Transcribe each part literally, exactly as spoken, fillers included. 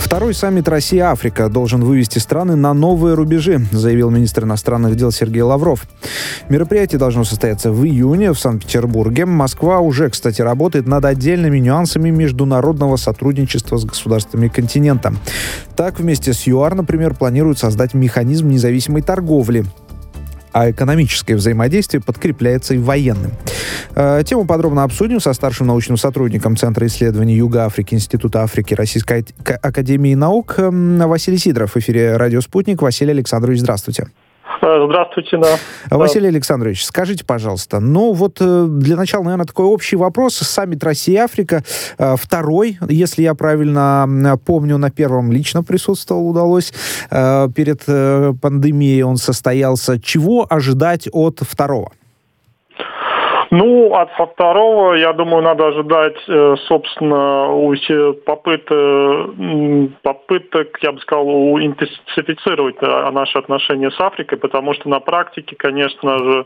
Второй саммит Россия-Африка должен вывести страны на новые рубежи, заявил министр иностранных дел Сергей Лавров. Мероприятие должно состояться в июне в Санкт-Петербурге. Москва уже, кстати, работает над отдельными нюансами международного сотрудничества с государствами континента. Так, вместе с ЮАР, например, планируют создать механизм независимой торговли. А экономическое взаимодействие подкрепляется и военным. Тему подробно обсудим со старшим научным сотрудником Центра исследований Юга Африки Института Африки Российской академии наук Василий Сидоров. В эфире «Радио Спутник». Василий Александрович, здравствуйте. Здравствуйте, да. Василий Александрович, скажите, пожалуйста, ну вот для начала, наверное, такой общий вопрос. Саммит Россия-Африка, второй, если я правильно помню, на первом лично присутствовал, удалось. Перед пандемией он состоялся. Чего ожидать от второго? Ну, от второго, я думаю, надо ожидать, собственно, попыток, попыток, я бы сказал, интенсифицировать наши отношения с Африкой, потому что на практике, конечно же,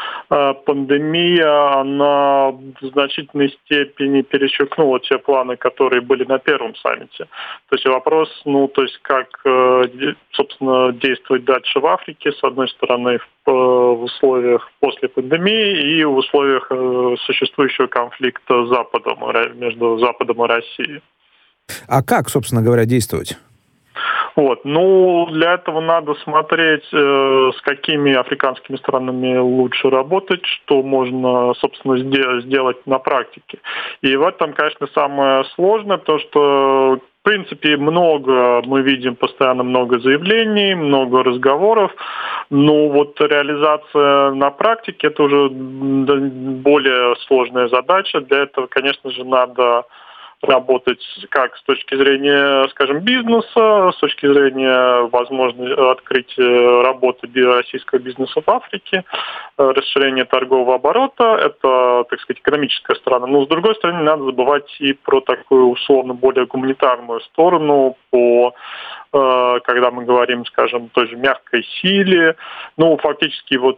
пандемия, она в значительной степени перечеркнула те планы, которые были на первом саммите. То есть вопрос, ну, то есть как, собственно, действовать дальше в Африке, с одной стороны, в условиях после пандемии и в условиях существующего конфликта с Западом, между Западом и Россией. А как, собственно говоря, действовать? Вот. Ну, для этого надо смотреть, э, с какими африканскими странами лучше работать, что можно, собственно, сде- сделать на практике. И в этом, конечно, самое сложное, потому что, в принципе, много, мы видим постоянно много заявлений, много разговоров, но вот реализация на практике — это уже более сложная задача. Для этого, конечно же, надо работать как с точки зрения, скажем, бизнеса, с точки зрения возможности открытия работы российского бизнеса в Африке, расширение торгового оборота, это, так сказать, экономическая сторона. Но, с другой стороны, не надо забывать и про такую, условно, более гуманитарную сторону, по, когда мы говорим, скажем, той же мягкой силе. Ну, фактически, вот,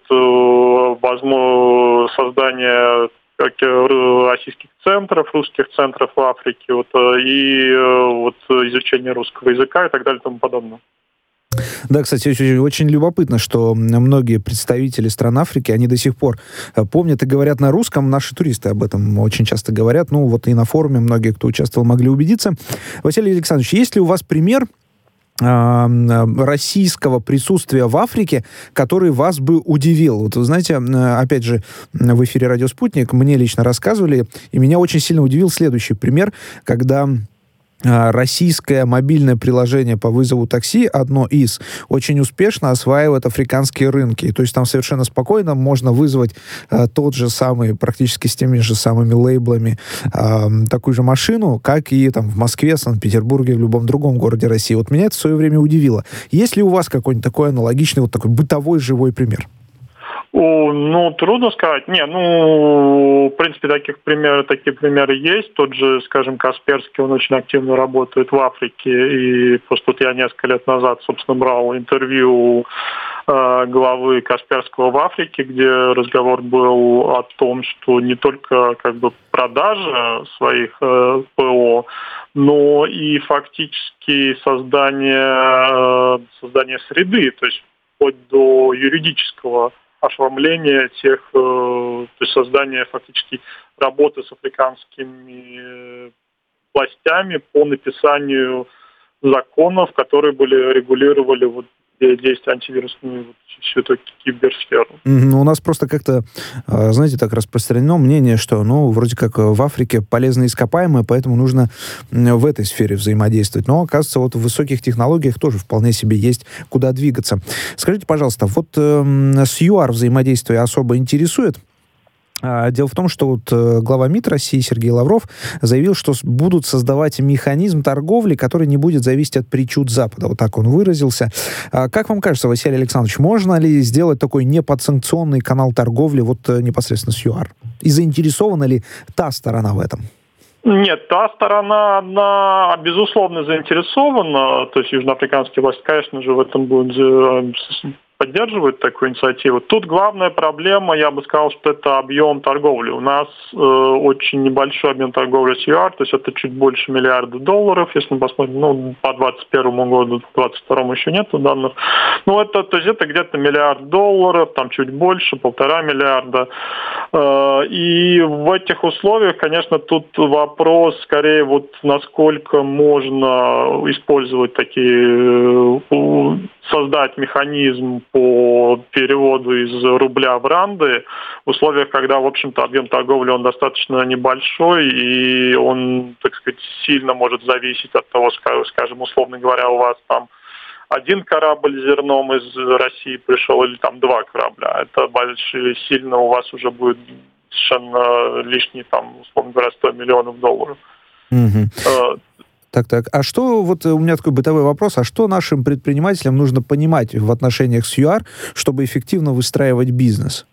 возможно, создание как российских центров, русских центров в Африке, вот, и вот, изучение русского языка и так далее и тому подобное. Да, кстати, очень, очень любопытно, что многие представители стран Африки, они до сих пор помнят и говорят на русском. Наши туристы об этом очень часто говорят. Ну, вот и на форуме многие, кто участвовал, могли убедиться. Василий Александрович, есть ли у вас пример российского присутствия в Африке, который вас бы удивил? Вот вы знаете, опять же, в эфире «Радио Спутник» мне лично рассказывали, и меня очень сильно удивил следующий пример, когда российское мобильное приложение по вызову такси, одно из, очень успешно осваивает африканские рынки. То есть там совершенно спокойно можно вызвать а, тот же самый, практически с теми же самыми лейблами, а, такую же машину, как и там в Москве, Санкт-Петербурге, в любом другом городе России. Вот меня это в свое время удивило. Есть ли у вас какой-нибудь такой аналогичный, вот такой бытовой живой пример? Ну, трудно сказать. Не, ну, в принципе, таких примеров, такие примеры есть. Тот же, скажем, Касперский, он очень активно работает в Африке. И просто вот я несколько лет назад, собственно, брал интервью у э, главы Касперского в Африке, где разговор был о том, что не только как бы продажа своих э, ПО, но и фактически создание, э, создание среды, то есть вплоть до юридического оформление тех, то есть создание фактически работы с африканскими властями по написанию законов, которые были регулировали вот действия антивирусную вот, всю эту киберсферу. Mm-hmm. У нас просто как-то, знаете, так распространено мнение, что, ну, вроде как в Африке полезные ископаемые, поэтому нужно в этой сфере взаимодействовать. Но, оказывается, вот в высоких технологиях тоже вполне себе есть куда двигаться. Скажите, пожалуйста, вот э, с ЮАР взаимодействие особо интересует? Дело в том, что вот глава МИД России Сергей Лавров заявил, что будут создавать механизм торговли, который не будет зависеть от причуд Запада. Вот так он выразился. Как вам кажется, Василий Александрович, можно ли сделать такой неподсанкционный канал торговли вот непосредственно с ЮАР? И заинтересована ли та сторона в этом? Нет, та сторона, она, безусловно, заинтересована, то есть южноафриканские власти, конечно же, в этом будут поддерживают такую инициативу. Тут главная проблема, я бы сказал, что это объем торговли. У нас э, очень небольшой объем торговли с ЮАР, то есть это чуть больше миллиарда долларов, если мы посмотрим, ну, по двадцать первому году, двадцать второму еще нету данных. Ну, это, то есть это где-то миллиард долларов, там чуть больше, полтора миллиарда. Э, и в этих условиях, конечно, тут вопрос скорее вот насколько можно использовать такие, создать механизм по переводу из рубля в ранды в условиях, когда, в общем-то, объем торговли он достаточно небольшой, и он, так сказать, сильно может зависеть от того, скажем, условно говоря, у вас там один корабль с зерном из России пришел или там два корабля. Это большие, сильно у вас уже будет совершенно лишние, там, условно говоря, сто миллионов долларов. Mm-hmm. Так, так. А что, вот у меня такой бытовой вопрос, а что нашим предпринимателям нужно понимать в отношениях с ЮАР, чтобы эффективно выстраивать бизнес?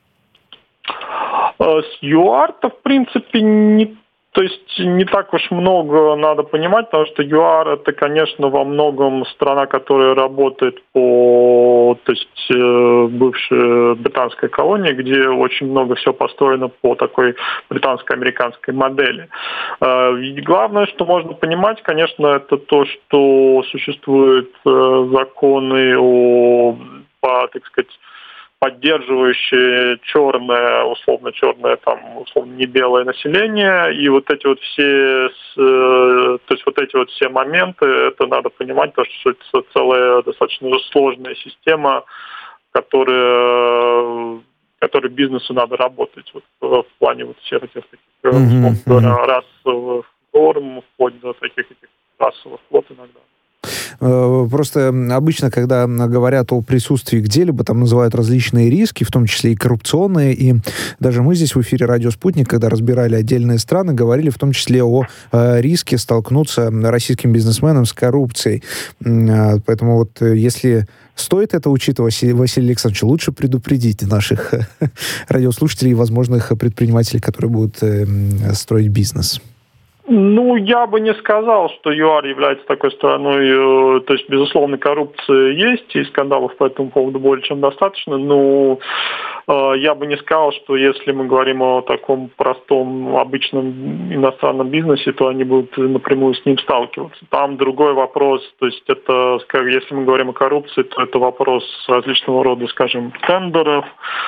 С ЮАР-то, в принципе, не, то есть не так уж много надо понимать, потому что ЮАР это, конечно, во многом страна, которая работает по, то есть бывшая британская колония, где очень много всего построено по такой британско-американской модели. И главное, что можно понимать, конечно, это то, что существуют законы о, по, так сказать, поддерживающие черное, условно черное, там, условно не белое население, и вот эти вот все, то есть вот эти вот все моменты, это надо понимать, потому что это целая достаточно сложная система, которая, которой бизнесу надо работать вот, в плане вот всех этих таких, условно говоря, расовых норм, вплоть до таких этих расовых квот иногда. Просто обычно, когда говорят о присутствии где-либо, там называют различные риски, в том числе и коррупционные, и даже мы здесь в эфире «Радио Спутник», когда разбирали отдельные страны, говорили в том числе о э, риске столкнуться российским бизнесменам с коррупцией. Э, поэтому вот если стоит это учитывать, Василий Александрович, лучше предупредить наших радиослушателей и возможных предпринимателей, которые будут э, строить бизнес. Ну, я бы не сказал, что ЮАР является такой страной, то есть, безусловно, коррупция есть, и скандалов по этому поводу более чем достаточно, но э, я бы не сказал, что если мы говорим о таком простом, обычном иностранном бизнесе, то они будут напрямую с ним сталкиваться. Там другой вопрос, то есть, это, если мы говорим о коррупции, то это вопрос различного рода, скажем, тендеров,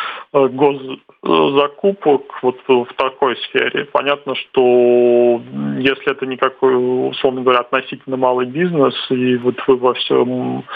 госзакупок вот в такой сфере. Понятно, что если это никакой, условно говоря, относительно малый бизнес, и вот вы во всем,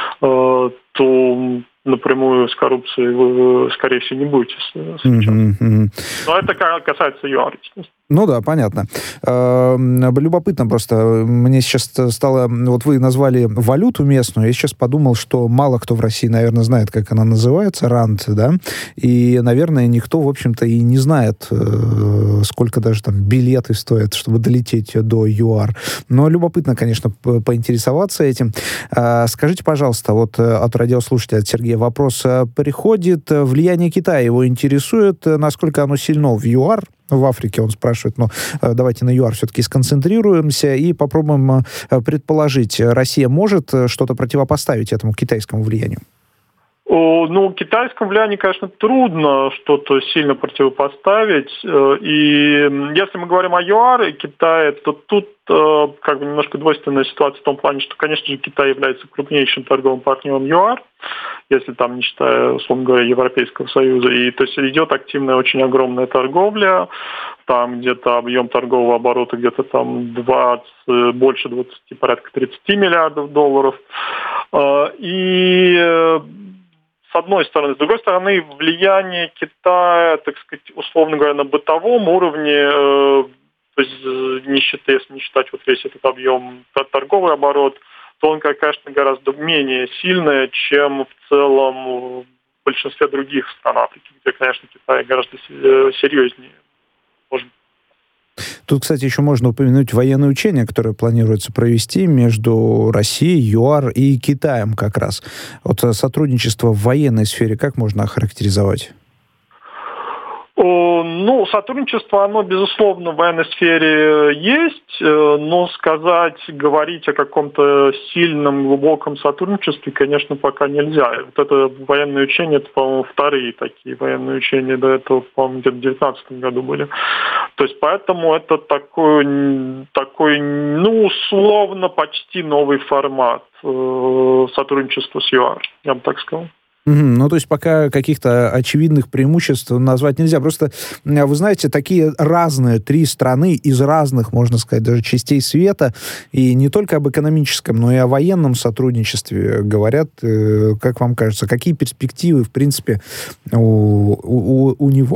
то напрямую с коррупцией вы, скорее всего, не будете встречаться. Mm-hmm. Но это касается ЮАР, естественно. Ну да, понятно. Любопытно просто. Мне сейчас стало... Вот вы назвали валюту местную. Я сейчас подумал, что мало кто в России, наверное, знает, как она называется, ранд, да? И, наверное, никто, в общем-то, и не знает, сколько даже там билеты стоят, чтобы долететь до ЮАР. Но любопытно, конечно, поинтересоваться этим. Скажите, пожалуйста, вот от радиослушателя, от Сергея вопрос приходит. Влияние Китая его интересует. Насколько оно сильно в ЮАР? В Африке, он спрашивает, но давайте на ЮАР все-таки сконцентрируемся и попробуем предположить, Россия может что-то противопоставить этому китайскому влиянию? Ну, китайскому влиянию, конечно, трудно что-то сильно противопоставить. И если мы говорим о ЮАР и Китае, то тут как бы немножко двойственная ситуация в том плане, что, конечно же, Китай является крупнейшим торговым партнером ЮАР, если там не считая, условно говоря, Европейского Союза. И то есть идет активная, очень огромная торговля. Там где-то объем торгового оборота где-то там двадцать, больше двадцати, порядка тридцати миллиардов долларов. И с одной стороны. С другой стороны, влияние Китая, так сказать, условно говоря, на бытовом уровне, э, то есть не считая, если не считать вот весь этот объем торговый оборот, то он, конечно, гораздо менее сильный, чем в целом в большинстве других стран Африки, где, конечно, Китай гораздо серьезнее. Может. Тут, кстати, еще можно упомянуть военные учения, которые планируется провести между Россией, ЮАР и Китаем как раз. Вот сотрудничество в военной сфере как можно охарактеризовать? Ну, сотрудничество, оно, безусловно, в военной сфере есть, но сказать, говорить о каком-то сильном, глубоком сотрудничестве, конечно, пока нельзя. Вот это военные учения, это, по-моему, вторые такие военные учения, до этого, по-моему, где-то в две тысячи девятнадцатом году были. То есть, поэтому это такой, такой, ну, условно, почти новый формат сотрудничества с ЮАР, я бы так сказал. Угу. Ну, то есть пока каких-то очевидных преимуществ назвать нельзя. Просто, вы знаете, такие разные три страны из разных, можно сказать, даже частей света, и не только об экономическом, но и о военном сотрудничестве говорят. Как вам кажется, какие перспективы, в принципе, у, у, у него?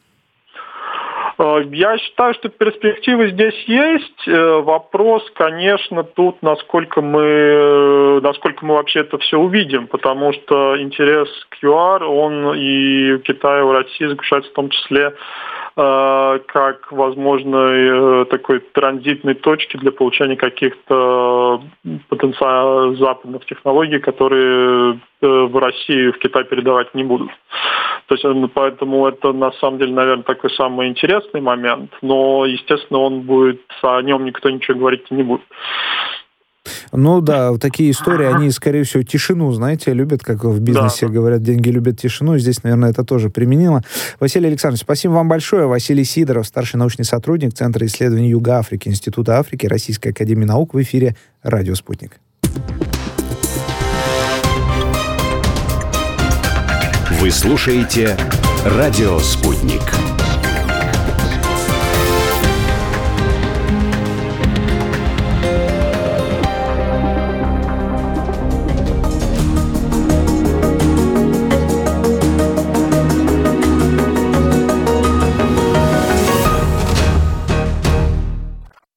Я считаю, что перспективы здесь есть. Вопрос, конечно, тут, насколько мы, насколько мы вообще это все увидим, потому что интерес к ЮАР, он и у Китая, и у России заключается в том числе как возможной такой транзитной точки для получения каких-то потенциально западных технологий, которые в России и в Китай передавать не будут. То есть поэтому это на самом деле, наверное, такой самый интересный момент, но, естественно, он будет, о нем никто ничего говорить не будет. Ну да, такие истории, они, скорее всего, тишину, знаете, любят, как в бизнесе да. говорят, деньги любят тишину. Здесь, наверное, это тоже применимо. Василий Александрович, спасибо вам большое. Василий Сидоров, старший научный сотрудник Центра исследований Юга Африки, Института Африки, Российской академии наук, в эфире «Радио Спутник». Вы слушаете «Радио Спутник».